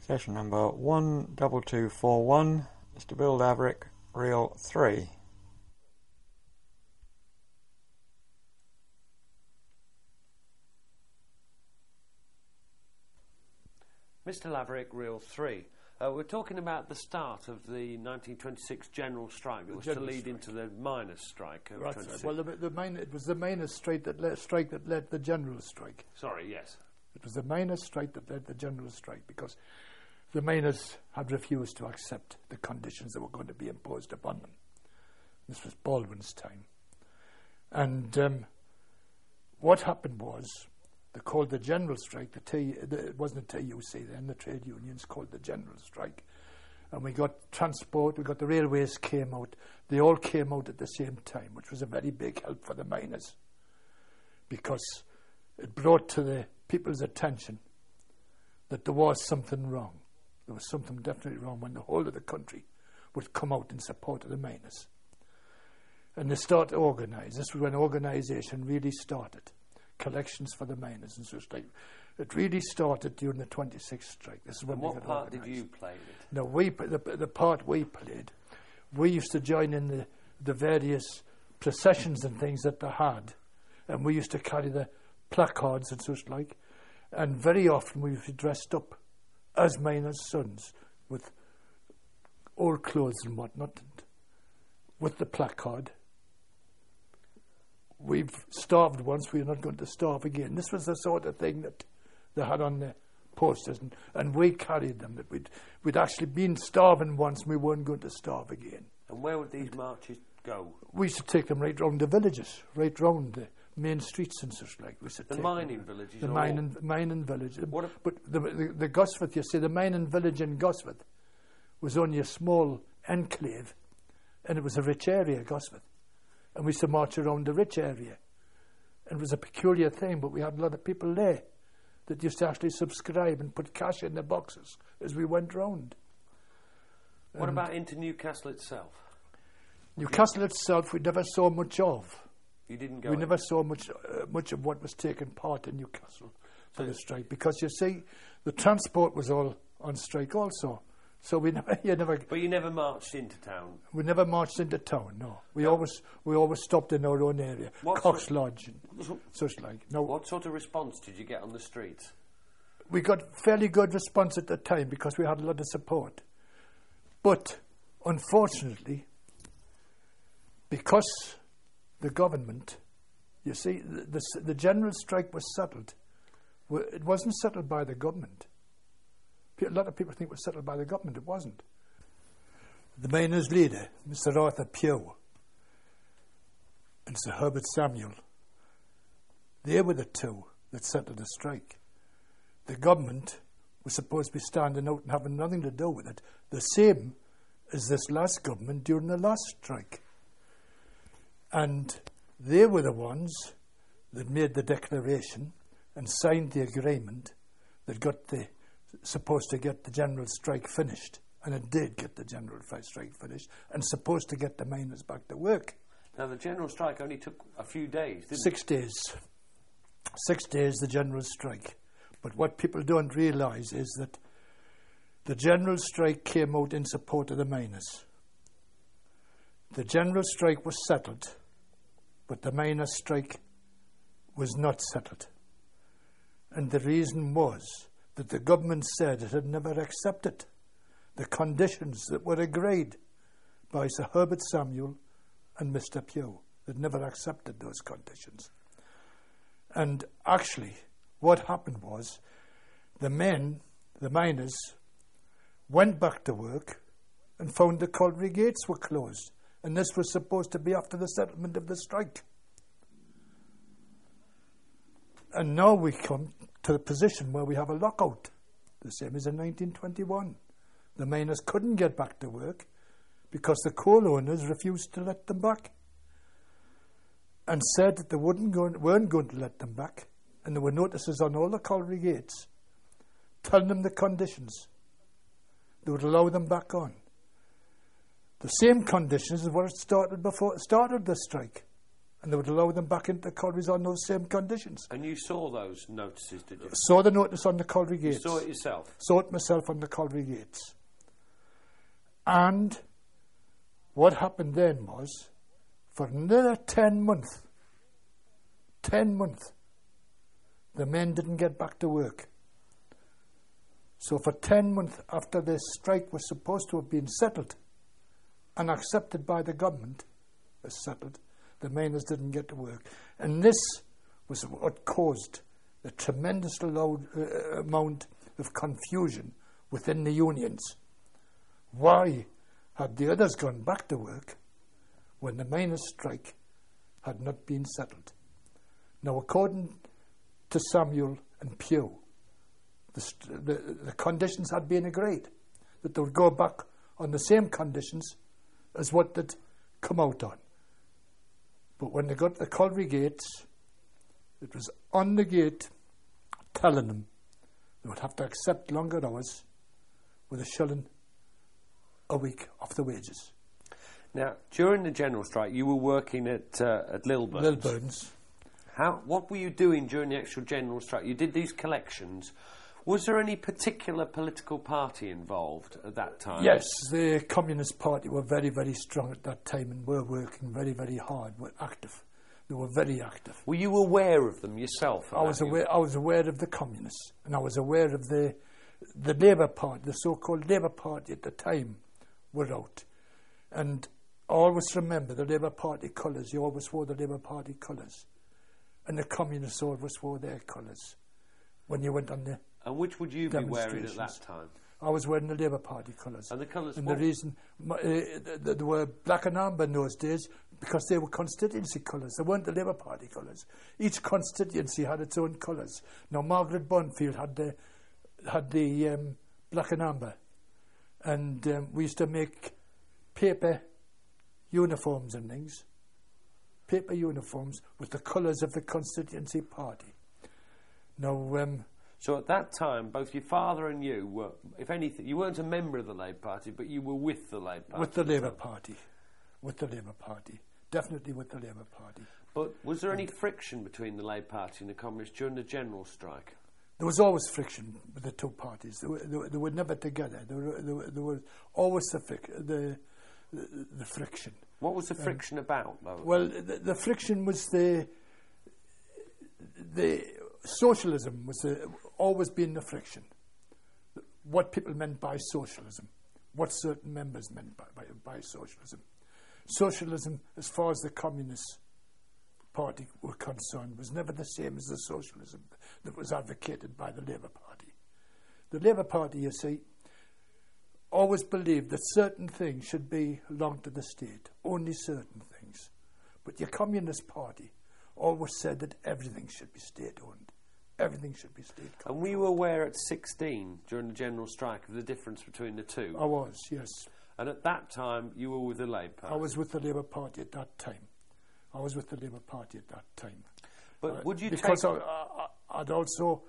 Station number 12241, Mr. Bill Laverick, reel 3. Mr. Laverick, reel 3. We're talking about the start of the 1926 general strike that was to lead into the miners' strike. Right. Well, it was the miners' strike that led the general strike. Sorry, yes. It was the miners' strike that led the general strike because the miners had refused to accept the conditions that were going to be imposed upon them. This was Baldwin's time. And what happened was, they called the general strike, it wasn't the TUC then, the trade unions called the general strike. And we got transport, we got the railways came out, they all came out at the same time, which was a very big help for the miners, because it brought to the people's attention that there was something wrong. There was something definitely wrong when the whole of the country would come out in support of the miners. And they started to organise. This was when organisation really started. Collections for the miners and such like. It really started during the 26th strike. This is when what part did you play in it? No, the part we played, we used to join in the various processions and things that they had, and we used to carry the placards and such like, and very often we would be dressed up as miners' sons with old clothes and whatnot, and with the placard. We've starved once, we're not going to starve again. This was the sort of thing that they had on the posters, and we carried them, that we'd actually been starving once and we weren't going to starve again. And where would these marches go? We used to take them right round the villages, right round the main streets and such like. We used to the mining villages? The mining village. But the Gosforth, you see, the mining village in Gosforth was only a small enclave, and it was a rich area, Gosforth. And we used to march around the rich area. And it was a peculiar thing, but we had a lot of people there that used to actually subscribe and put cash in the boxes as we went round. What about into Newcastle itself? Newcastle itself we never saw much of. You didn't go? We never saw much of what was taking part in Newcastle for the strike, because you see, the transport was all on strike also. So we never. But you never marched into town. We never marched into town. No, we always stopped in our own area, Cox Lodge and such like. No. What sort of response did you get on the streets? We got fairly good response at the time because we had a lot of support. But unfortunately, because the government, you see, the general strike was settled. It wasn't settled by the government. A lot of people think it was settled by the government. It wasn't. The miners' leader, Mr. Arthur Pugh, and Sir Herbert Samuel, they were the two that settled the strike. The government was supposed to be standing out and having nothing to do with it, the same as this last government during the last strike. And they were the ones that made the declaration and signed the agreement that supposed to get the general strike finished, and it did get the general strike finished, and supposed to get the miners back to work. Now the general strike only took a few days, didn't it? 6 days. 6 days, the general strike. But what people don't realise is that the general strike came out in support of the miners. The general strike was settled, but the miners' strike was not settled. And the reason was that the government said it had never accepted the conditions that were agreed by Sir Herbert Samuel and Mr. Pugh. They'd never accepted those conditions. And actually, what happened was the miners, went back to work and found the colliery gates were closed. And this was supposed to be after the settlement of the strike. And now we come to the position where we have a lockout, the same as in 1921. The miners couldn't get back to work because the coal owners refused to let them back and said that they weren't going to let them back. And there were notices on all the colliery gates telling them the conditions that would allow them back on. The same conditions as what it started before it started the strike. and they would allow them back into the collieries on those same conditions. And you saw those notices, did you? Saw the notice on the colliery You gates. saw it yourself? Saw it myself on the colliery gates. And what happened then was, for another 10 months, the men didn't get back to work. So for 10 months after the strike was supposed to have been settled and accepted by the government as settled, the miners didn't get to work. And this was what caused a tremendous amount of confusion within the unions. Why had the others gone back to work when the miners' strike had not been settled? Now, according to Samuel and Pugh, the conditions had been agreed, that they would go back on the same conditions as what they'd come out on. But when they got to the colliery gates, it was on the gate telling them they would have to accept longer hours with £1 a week off the wages. Now, during the general strike, you were working at Lilburn's. Lilburn's. What were you doing during the actual general strike? You did these collections. Was there any particular political party involved at that time? Yes, the Communist Party were very, very strong at that time and were working very, very hard, were active. They were very active. Were you aware of them yourself? I was aware of the Communists, and I was aware of the Labour Party, the so-called Labour Party at the time were out. And always remember the Labour Party colours. You always wore the Labour Party colours. And the Communists always wore their colours when you went on the And which would you be wearing at that time? I was wearing the Labour Party colours. And the colours? And the reason they were black and amber in those days, because they were constituency colours. They weren't the Labour Party colours. Each constituency had its own colours. Now, Margaret Bonfield had the black and amber. And we used to make paper uniforms and things. Paper uniforms with the colours of the constituency party. Now, so at that time, both your father and you were, if anything, you weren't a member of the Labour Party, but you were with the Labour Party. With the Labour Party. With the Labour Party. Definitely with the Labour Party. But was there any friction between the Labour Party and the Communists during the general strike? There was always friction with the two parties. They were never together. There was always the friction. What was the friction about, though? Well, the friction was the socialism was always been the friction. What people meant by socialism, what certain members meant by socialism. Socialism, as far as the Communist Party were concerned, was never the same as the socialism that was advocated by the Labour Party. The Labour Party, you see, always believed that certain things should belong to the state, only certain things. But your Communist Party always said that everything should be state-owned. Everything should be state-owned. And were you aware at 16, during the general strike, of the difference between the two? I was, yes. And at that time, you were with the Labour Party? I was with the Labour Party at that time. But would you because I'd also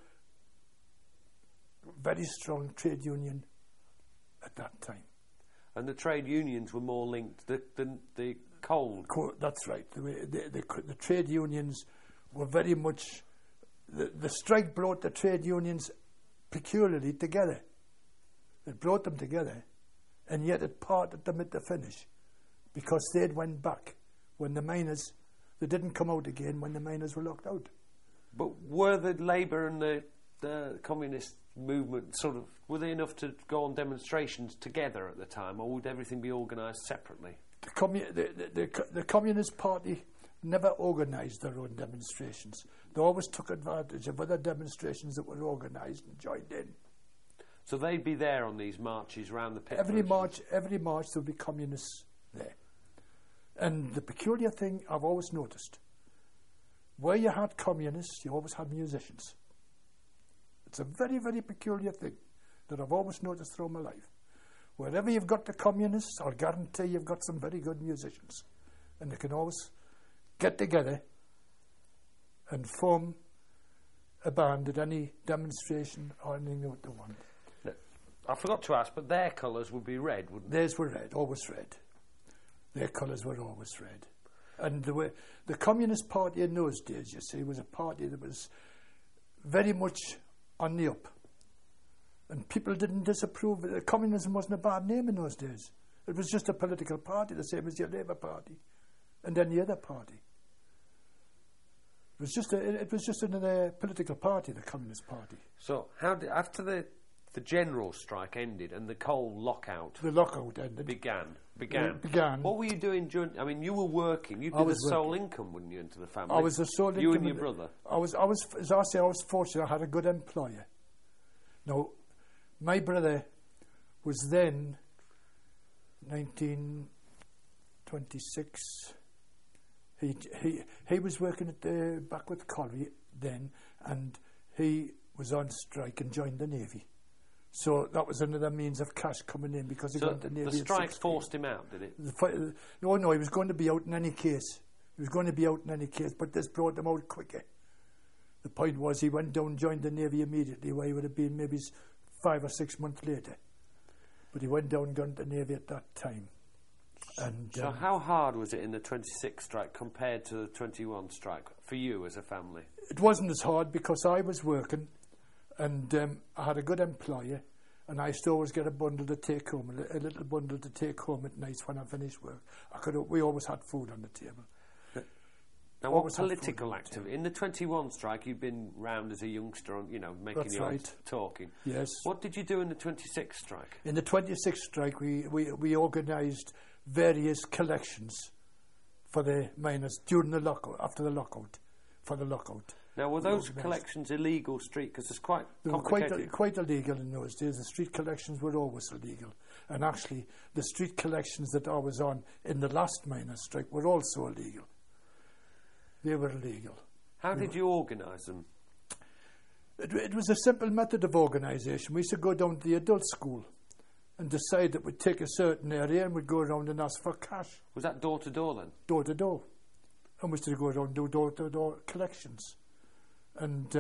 very strong trade union at that time. And the trade unions were more linked than the coal? That's right. The trade unions were very much... The strike brought the trade unions peculiarly together. It brought them together, and yet it parted them at the finish, because they'd went back when the miners... They didn't come out again when the miners were locked out. But were the Labour and the Communist movement were they enough to go on demonstrations together at the time, or would everything be organised separately? The Communist Party never organised their own demonstrations. They always took advantage of other demonstrations that were organised and joined in. So they'd be there on these marches around the pit. Every march there would be communists there. And the peculiar thing I've always noticed, where you had communists, you always had musicians. It's a very, very peculiar thing that I've always noticed through my life. Wherever you've got the communists, I'll guarantee you've got some very good musicians. And they can always get together and form a band at any demonstration or anything that they want. I forgot to ask, but their colours would be red, wouldn't they? Theirs were red, always red. Their colours were always red. And the Communist Party in those days, you see, was a party that was very much on the up. And people didn't disapprove. Communism wasn't a bad name in those days. It was just a political party, the same as your Labour Party and any other party. It was just another political party, the Communist Party. So after the general strike ended and the coal lockout... The lockout ended. Began. What were you doing during... I mean, you were working. You'd be the sole income, wouldn't you, into the family? I was the sole income. You and your brother? I was, as I say, I was fortunate. I had a good employer. Now, my brother was then 1926... He was working at the Backworth Colliery then, and he was on strike and joined the Navy. So that was another means of cash coming in because he got the Navy. The strike forced him out, did it? No, he was going to be out in any case. But this brought him out quicker. The point was he went down and joined the Navy immediately, where he would have been maybe 5 or 6 months later. But he went down and got into the Navy at that time. And, so how hard was it in the 26 strike compared to the 21 strike for you as a family? It wasn't as hard because I was working and I had a good employer, and I used to always get a bundle to take home, a little bundle to take home at night when I finished work. We always had food on the table. Now, what political activity? In the 21 strike, you'd been round as a youngster, making That's your own right. talking. Yes. What did you do in the 26 strike? In the 26 strike, we organised various collections for the miners during the lockout, after the lockout, for the lockout. Now, were those collections illegal street? Because it's quite complicated. They were quite illegal in those days. The street collections were always illegal. And actually, the street collections that I was on in the last miners' strike were also illegal. They were illegal. How did you organise them? It was a simple method of organisation. We used to go down to the adult school and decide that we'd take a certain area and we'd go around and ask for cash. Was that door to door then? Door to door. And we used to go around and do door to door collections. And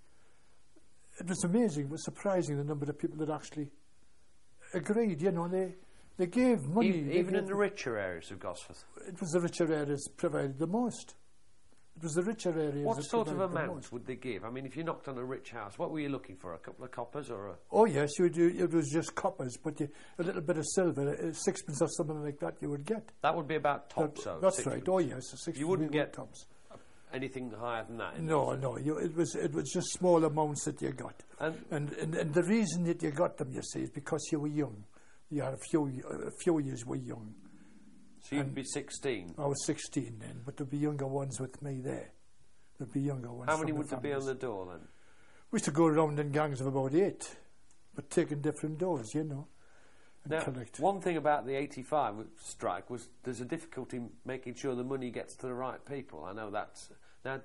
it was amazing, it was surprising the number of people that actually agreed, they gave money. Even in the richer areas of Gosforth? It was the richer areas provided the most. It was the richer areas. What sort of amounts would they give? I mean, if you knocked on a rich house, what were you looking for? A couple of coppers or a... Oh, yes, it was just coppers, but a little bit of silver, sixpence or something like that you would get. That would be about tops, though? That's right, oh yes, a sixpence. You wouldn't get tops. Anything higher than that? No, it was just small amounts that you got. And the reason that you got them, you see, is because you were young. You had a few years were young. So you'd be 16? I was 16 then, but there'd be younger ones with me there. There'd be younger ones. How many would there be on the door then? We used to go around in gangs of about 8, but taking different doors, and now, collect. One thing about the 85 strike was there's a difficulty making sure the money gets to the right people. I know that's... Now,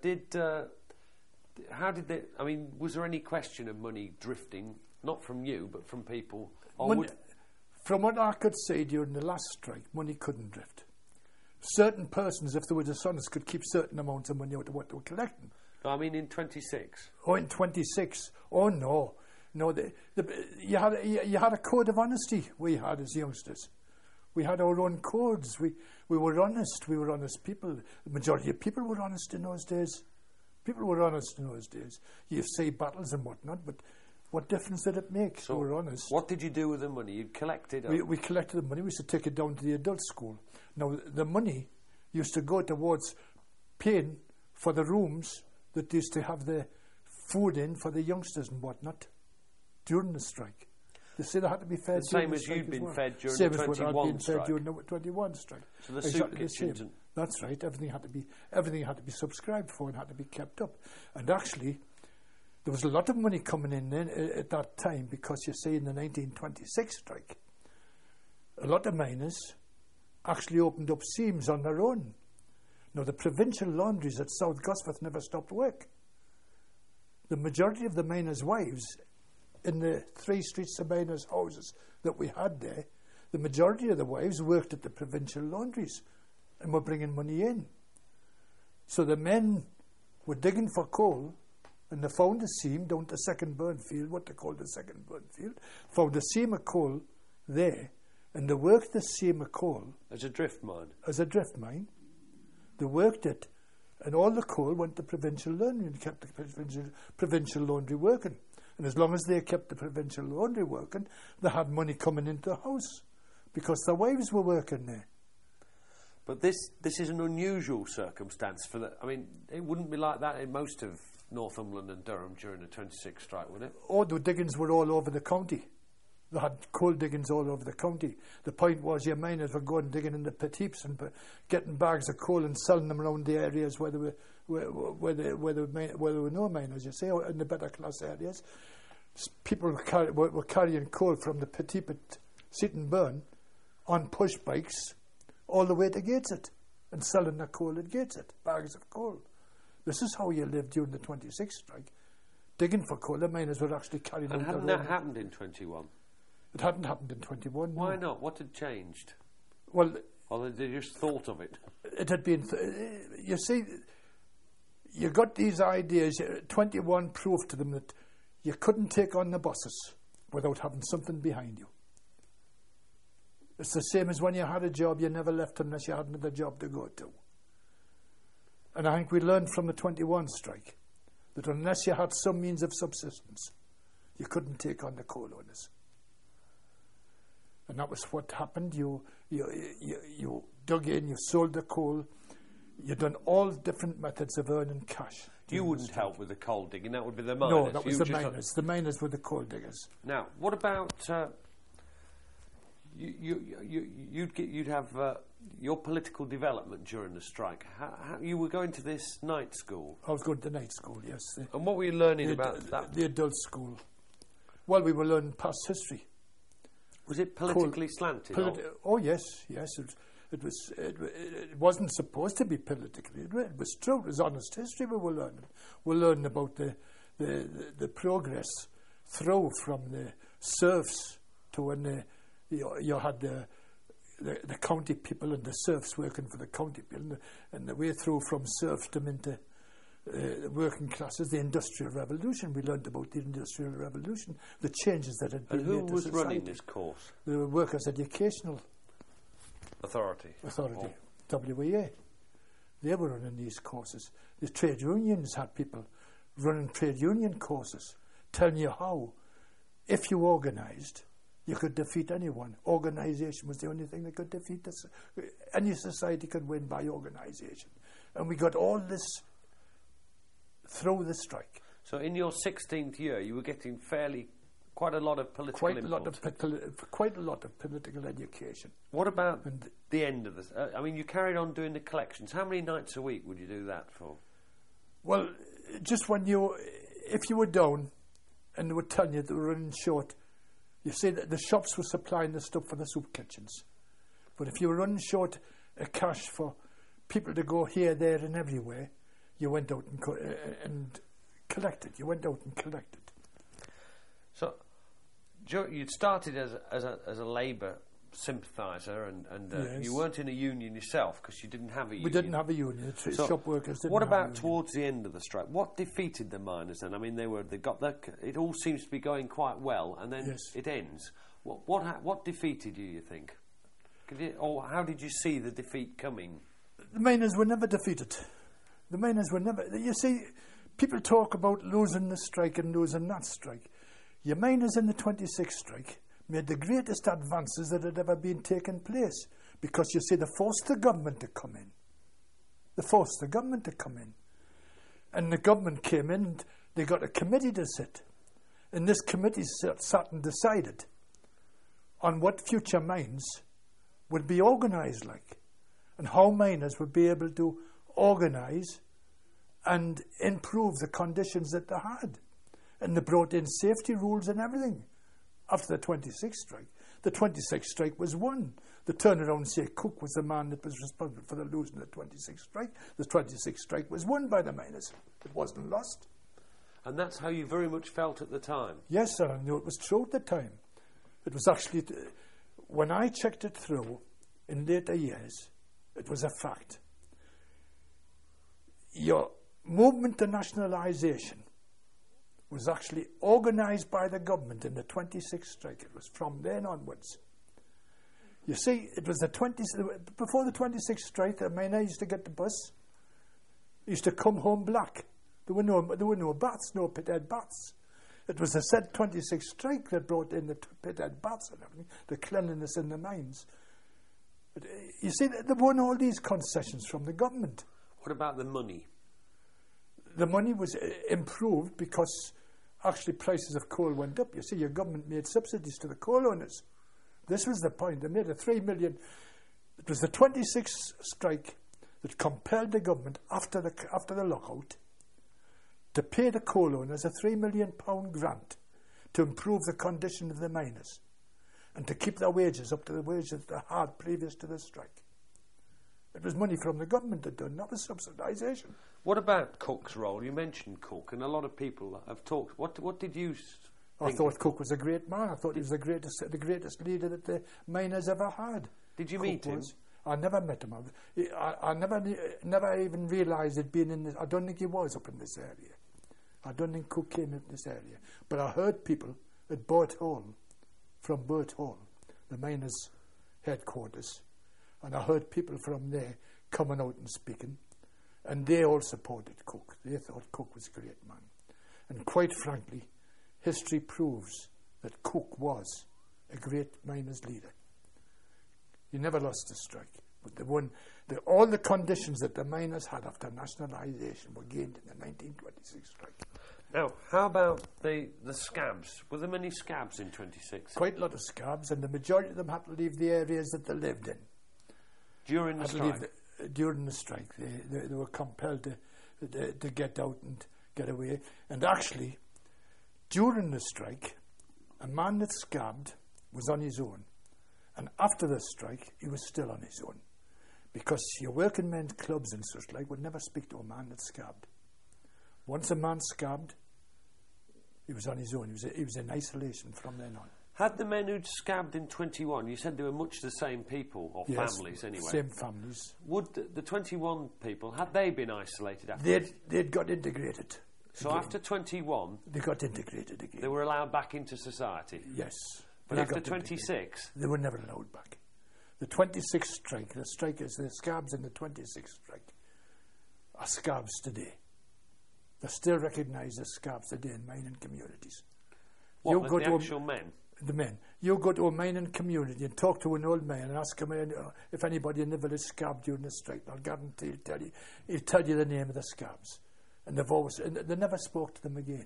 how did they... I mean, was there any question of money drifting, not from you, but from people? From what I could see during the last strike, money couldn't drift. Certain persons, if they were dishonest, could keep certain amounts of money out of what they were collecting. I mean, in 26? Oh, in 26? Oh, no. No, you had a code of honesty we had as youngsters. We had our own codes. We were honest. We were honest people. The majority of people were honest in those days. You see battles and whatnot, but what difference did it make? So we were honest. What did you do with the money? You collected it? We collected the money. We used to take it down to the adult school. Now, the money used to go towards paying for the rooms that used to have the food in for the youngsters and whatnot during the strike. They said they had to be fed. The same as you'd been fed during the 21 strike. During the 21 strike. So the soup kitchens. That's right. Everything had to be subscribed for and had to be kept up. And actually, there was a lot of money coming in then at that time because you see in the 1926 strike, a lot of miners actually opened up seams on their own. Now, the provincial laundries at South Gosforth never stopped work. The majority of the miners' wives in the 3 streets of miners' houses that we had there, the majority of the wives worked at the provincial laundries and were bringing money in. So the men were digging for coal and they found a seam down to Second Burnfield, what they called the Second Burnfield, found a seam of coal there, and they worked the seam of coal as a drift mine. They worked it, and all the coal went to provincial laundry and kept the provincial laundry working. And as long as they kept the provincial laundry working, they had money coming into the house because their wives were working there. But this is an unusual circumstance for the. I mean, it wouldn't be like that in most of Northumberland and Durham during the 26th strike, would it? Oh, the diggings were all over the county. They had coal diggings all over the county. The point was your miners were going digging in the pit heaps and getting bags of coal and selling them around the areas where there were no miners, you see, in the better class areas. People were carrying coal from the pit heap at Seaton-Burn on push bikes all the way to Gateshead and selling their coal at Gateshead, bags of coal. This is how you lived during the 26th strike. Digging for coal, the miners were actually carrying And out hadn't their that own. happened in 21? It hadn't happened in 21. Why no. not? What had changed? Well, Or they just thought of it? it had been. You see, you got these ideas. 21 proved to them that you couldn't take on the bosses without having something behind you. It's the same as when you had a job, you never left unless you had another job to go to. And I think we learned from the 21 strike that unless you had some means of subsistence, you couldn't take on the coal owners. And that was what happened. You dug in, you sold the coal, you done all different methods of earning cash. You wouldn't help with the coal digging, that would be the miners. No, that was You the just- miners. The miners were the coal diggers. Now, what about you'd have your political development during the strike? How you were going to this night school, I was going to night school, yes. and what were you learning about that? The adult school. Well, we were learning past history. Was it politically slanted? Oh yes. It wasn't supposed to be politically. It was true. It was honest history we were learning. We learned about the progress through from the serfs to when you had the county people and the serfs working for the county people, and the way through from serfdom into the working classes, the Industrial Revolution. We learned about the Industrial Revolution, the changes that had been And who made to was society. running this course? The Workers' Educational Authority. WEA. They were running these courses. The trade unions had people running trade union courses, telling you how, if you organised, you could defeat anyone. Organisation was the only thing that could defeat this. Any society could win by organisation. And we got all this through the strike. So in your 16th year, you were getting quite a lot of political Quite a lot of political education. What about the end of this? I mean, you carried on doing the collections. How many nights a week would you do that for? Well, just if you were down and they were telling you they were running short, you see that the shops were supplying the stuff for the soup kitchens. But if you were running short of cash for people to go here, there and everywhere, you went out and collected. You went out and collected. So you'd started as a Labour sympathiser, and Yes. you weren't in a union yourself because you didn't have a union. We didn't have a union. So shop workers didn't what have a about union. towards the end of the strike? What defeated the miners then? I mean, it all seems to be going quite well, and then Yes. it ends. What defeated you? You think? Or how did you see the defeat coming? The miners were never defeated. The miners were never... You see, people talk about losing this strike and losing that strike. Your miners in the 26th strike made the greatest advances that had ever been taken place because, you see, they forced the government to come in. They forced the government to come in. And the government came in and they got a committee to sit. And this committee sat and decided on what future mines would be organised like and how miners would be able to organise and improve the conditions that they had. And they brought in safety rules and everything after the 26th strike. The 26th strike was won. The turnaround say Cook was the man that was responsible for the losing of the 26th strike. The 26th strike was won by the miners. It wasn't lost. And that's how you very much felt at the time. Yes, sir, I knew it was true at the time. It was actually, when I checked it through in later years, it was a fact. Your movement to nationalisation was actually organised by the government in the 26th strike. It was from then onwards. You see, it was before the 26th strike, the miner used to get the bus. He used to come home black. There were no baths, no pithead baths. It was the said 26th strike that brought in the pithead baths and everything, the cleanliness in the mines. But, you see, there weren't all these concessions from the government. What about the money? The money was improved because actually prices of coal went up. You see, your government made subsidies to the coal owners. This was the point. They made a 3 million. It was the 26th strike that compelled the government after the lockout to pay the coal owners a £3 million grant to improve the condition of the miners and to keep their wages up to the wages they had previous to the strike. It was money from the government that done, that was subsidisation. What about Cook's role? You mentioned Cook, and a lot of people have talked. What did you I thought Cook was a great man. I thought he was the greatest leader that the miners ever had. Did you meet him? I never met him. I never even realised he'd been in this. I don't think he was up in this area. I don't think Cook came in this area. But I heard people at Burt Hall, from Burt Hall, the miners' headquarters, and I heard people from there coming out and speaking, and they all supported Cook. They thought Cook was a great man. And quite frankly, history proves that Cook was a great miners' leader. He never lost a strike. But all the conditions that the miners had after nationalisation were gained in the 1926 strike. Now, how about the scabs? Were there many scabs in 26? Quite a lot of scabs, and the majority of them had to leave the areas that they lived in. During the strike? During the strike. They were compelled to get out and get away. And actually, during the strike, a man that scabbed was on his own. And after the strike, he was still on his own. Because your working men's clubs and such like would never speak to a man that scabbed. Once a man scabbed, he was on his own. He was in isolation from then on. Had the men who'd scabbed in 21, you said they were much the same people, or yes, families anyway? Same families. Would the 21 people, had they been isolated after? They'd got integrated. So again, after 21... They got integrated again. They were allowed back into society? Yes. But after 26? They were never allowed back. The 26th strike, the scabs in the 26th strike are scabs today. They're still recognised as scabs today in mining communities. What, the actual men? The men. You go to a mining community and talk to an old man and ask him if anybody in the village scabbed during the strike. I'll guarantee he'll tell you the name of the scabs. And they never spoke to them again.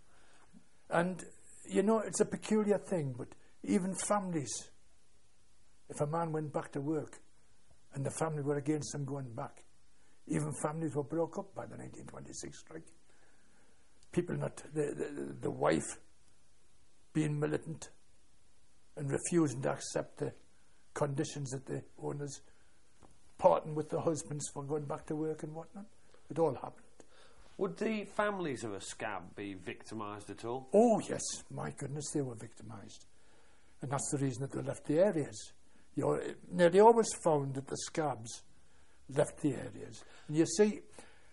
And, you know, it's a peculiar thing, but even families, if a man went back to work and the family were against him going back, even families were broke up by the 1926 strike. People the wife being militant and refusing to accept the conditions that the owners parting with the husbands for going back to work and whatnot. It all happened. Would the families of a scab be victimised at all? Oh, yes. My goodness, they were victimised. And that's the reason that they left the areas. They always found that the scabs left the areas. And you see,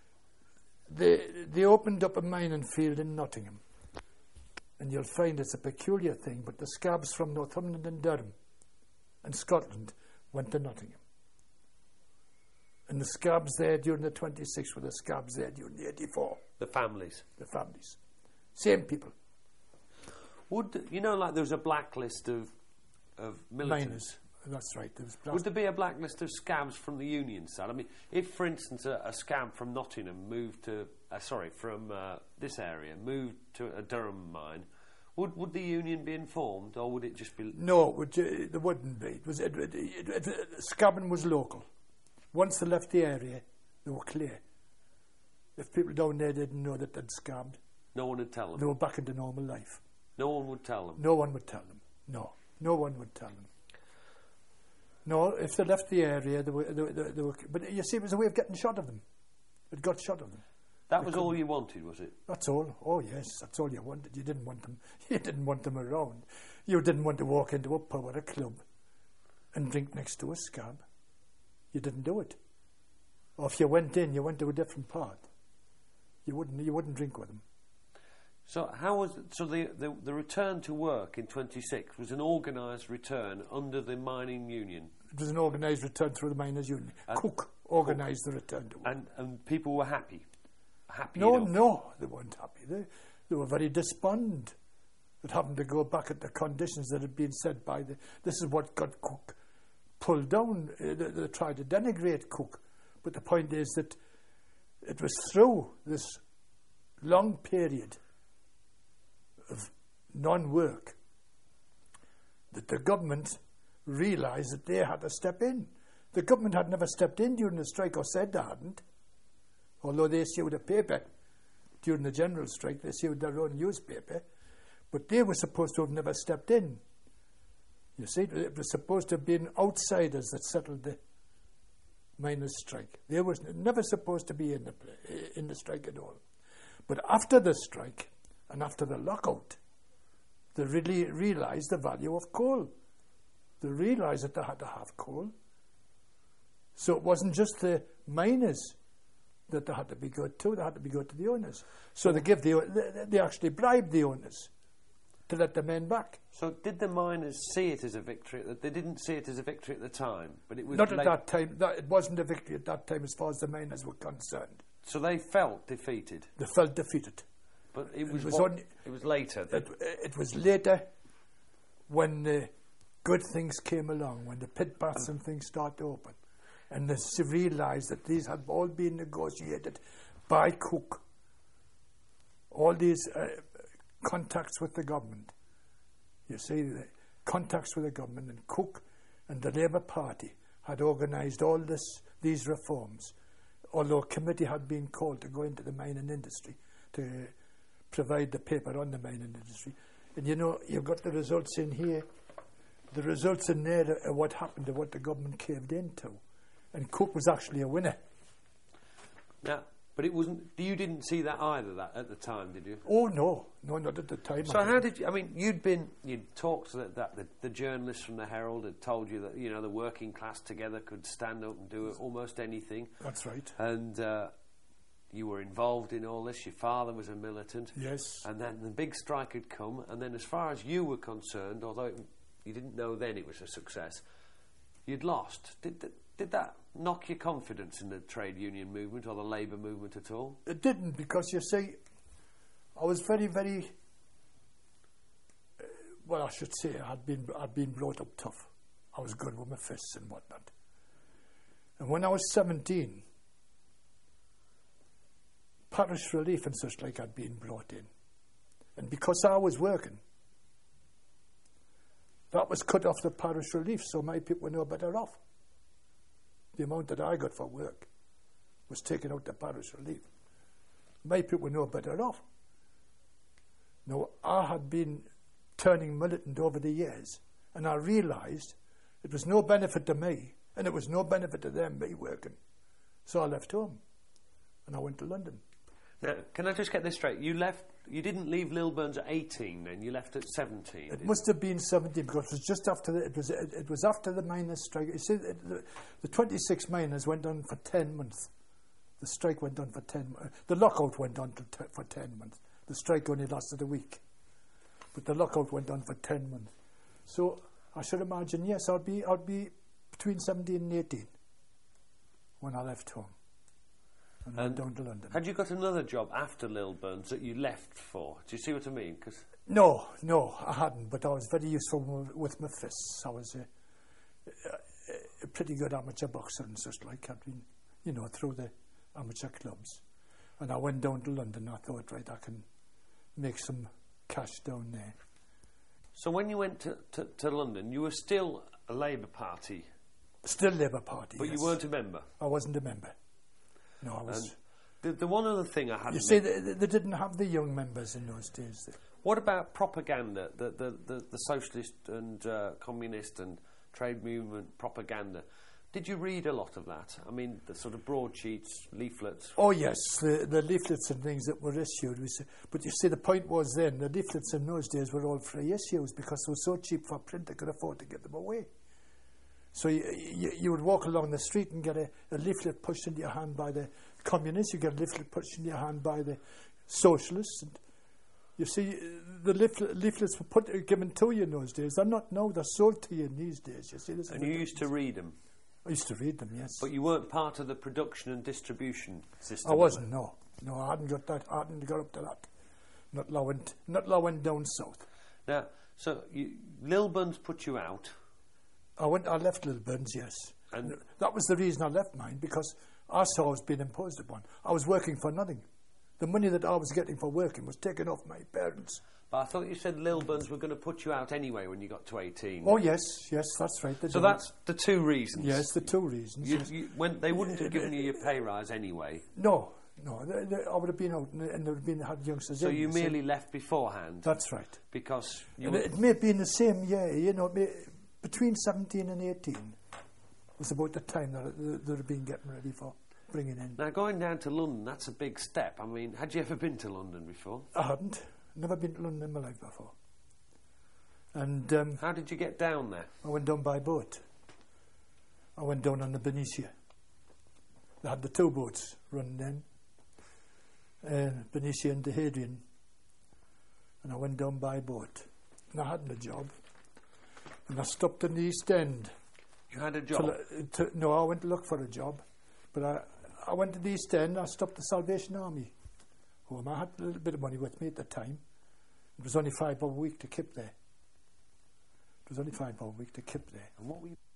they opened up a mining field in Nottingham. And you'll find it's a peculiar thing, but the scabs from Northumberland and Durham and Scotland went to Nottingham. And the scabs there during the 26 were the scabs there during the 84. The families? The families. Same people. Would, you know, like there was a blacklist of militants? Miners. That's right. Would there be a blacklist of scabs from the Union side? I mean, if, for instance, a scab from Nottingham moved to, from this area, moved to a Durham mine, would the Union be informed, or would it just be... No, there wouldn't be. Scabbing was local. Once they left the area, they were clear. If people down there didn't know that they'd scabbed... No one would tell them? They were back into normal life. No one would tell them? No one would tell them. No one would tell them. No, if they left the area, they were... But you see, it was a way of getting shot of them. It got shot of them. That was all you wanted, was it? That's all. Oh, yes, that's all you wanted. You didn't want them. You didn't want them around. You didn't want to walk into a pub or a club and drink next to a scab. You didn't do it. Or if you went in, you went to a different part. You wouldn't drink with them. So the return to work in 26 was an organised return under the mining union. It was an organised return through the miners' union. Cook organised the return to work. And people were happy. No, they weren't happy. They were very despondent at having to go back at the conditions that had been set by this is what got Cook pulled down. They tried to denigrate Cook. But the point is that it was through this long period of non-work that the government realised that they had to step in. The government had never stepped in during the strike, or said they hadn't, although they issued a paper during the general strike. They issued their own newspaper, but they were supposed to have never stepped in. You see, it was supposed to have been outsiders that settled the miners' strike. They were never supposed to be in the strike at all. But after the strike and after the lockout, they really realised the value of coal. They realised that they had to have coal. So it wasn't just the miners that they had to be good to; they had to be good to the owners. So they actually bribed the owners to let the men back. So did the miners see it as a victory? They didn't see it as a victory at the time, but it was not at that time. It wasn't a victory at that time as far as the miners were concerned. So they felt defeated. They felt defeated. But it was later. It was later when the good things came along, when the pit baths and things started to open, and they realised that these had all been negotiated by Cook. All these contacts with the government. You see, the contacts with the government, and Cook and the Labour Party had organised all these reforms, although a committee had been called to go into the mining industry to provide the paper on the mining industry. And you know, you've got the results in here. The results in there are what happened to what the government caved into. And Cook was actually a winner. Yeah, but it wasn't. You didn't see that either at the time, did you? Oh no, not at the time. So how did you? I mean, you'd talked that the journalists from the Herald had told you that the working class together could stand up and do almost anything. That's right. And you were involved in all this. Your father was a militant. Yes. And then the big strike had come. And then, as far as you were concerned, although you didn't know then it was a success, you'd lost. Did that knock your confidence in the trade union movement or the labour movement at all? It didn't, because you see, I was very, very. Well, I should say I'd been brought up tough. I was good with my fists and whatnot. And when I was 17, parish relief and such like had been brought in, and because I was working, that was cut off the parish relief, so my people were no better off. The amount that I got for work was taken out the parish relief. My people were no better off. Now, I had been turning militant over the years, and I realised it was no benefit to me, and it was no benefit to them, me working. So I left home, and I went to London. Now, can I just get this straight? You didn't leave Lilburns at 18 then, you left at 17. It must have been 17, because it was just after it was after the miners' strike. You see, the 26 miners went on for 10 months. The strike went on for 10 months. The lockout went on for 10 months. The strike only lasted a week. But the lockout went on for 10 months. So I should imagine, yes, I'll be between 17 and 18 when I left home. And went down to London. Had you got another job after Lilburns that you left for? Do you see what I mean? No, I hadn't, but I was very useful with my fists. I was a pretty good amateur boxer and such like. I'd been, through the amateur clubs. And I went down to London. I thought, right, I can make some cash down there. So when you went to London, you were still a Labour Party? Still Labour Party, but yes. You weren't a member? I wasn't a member. No, I was. The one other thing I had. You see, they didn't have the young members in those days. What about propaganda? The socialist and communist and trade movement propaganda. Did you read a lot of that? I mean, the sort of broadsheets, leaflets. Oh yes, the leaflets and things that were issued. But you see, the point was then the leaflets in those days were all free issues because they were so cheap for print they could afford to get them away. So you would walk along the street and get a leaflet pushed into your hand by the communists. You get a leaflet pushed into your hand by the socialists. And You see, the leaflets were given to you in those days. They're not now. They're sold to you in these days. You see, and you used to read them. I used to read them, yes. But you weren't part of the production and distribution system. I wasn't. No, I hadn't got that. I hadn't got up to that. Not Lowen down south. Now, so Lilburn's put you out. I left Lilburn's, yes. And that was the reason I left mine, because I saw I was being imposed upon. I was working for nothing. The money that I was getting for working was taken off my parents. But I thought you said Lilburn's were going to put you out anyway when you got to 18. Oh, yes, that's right. So that's the two reasons. Yes, the two reasons. When they wouldn't have given you your pay rise anyway. No, I would have been out and there would have been had youngsters. So you merely left beforehand. That's right. Because it may have been the same year, between 17 and 18 was about the time that they'd have been getting ready for bringing in. Now, going down to London, that's a big step. I mean, had you ever been to London before? I hadn't. Never been to London in my life before. And how did you get down there? I went down by boat. I went down on the Benicia. They had the two boats running then, Benicia and the Hadrian. And I went down by boat. And I hadn't a job. And I stopped in the East End. You had a job? No, I went to look for a job. But I went to the East End. I stopped the Salvation Army home. I had a little bit of money with me at the time. It was only £5 a week to keep there. And what were you